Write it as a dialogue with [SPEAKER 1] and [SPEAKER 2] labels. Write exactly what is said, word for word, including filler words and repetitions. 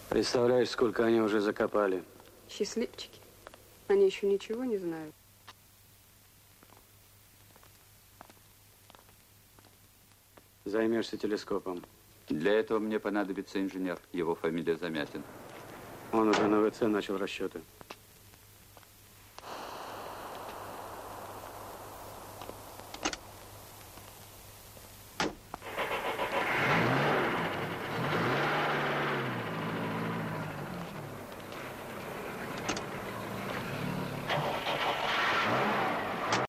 [SPEAKER 1] Представляешь, сколько они уже закопали.
[SPEAKER 2] Счастливчики. Они еще ничего не знают.
[SPEAKER 1] Займешься телескопом.
[SPEAKER 3] Для этого мне понадобится инженер. Его фамилия Замятин.
[SPEAKER 1] Он уже на ВЦ начал расчеты.